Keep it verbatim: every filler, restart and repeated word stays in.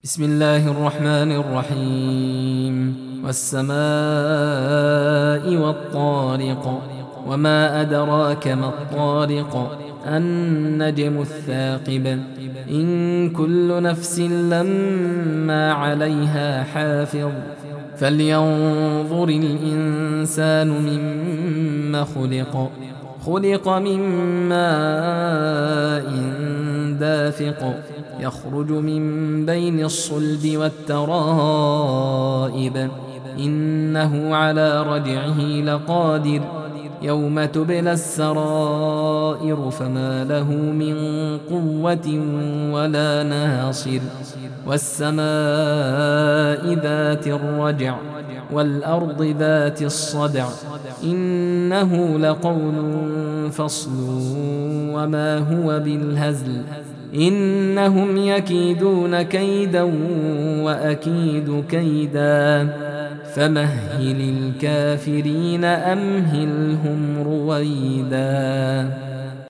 بسم الله الرحمن الرحيم والسماء والطارق وما أدراك ما الطارق النجم الثاقب إن كل نفس لما عليها حافظ فلينظر الإنسان مما خلق خلق من ماء دافق يخرج من بين الصلب والترائب إنه على رجعه لقادر يوم تبلى السرائر فما له من قوة ولا ناصر والسماء ذات الرجع والأرض ذات الصدع إنه لقول فصل وما هو بالهزل إنهم يكيدون كيدا وأكيد كيدا فمهل الكافرين أمهلهم رويدا.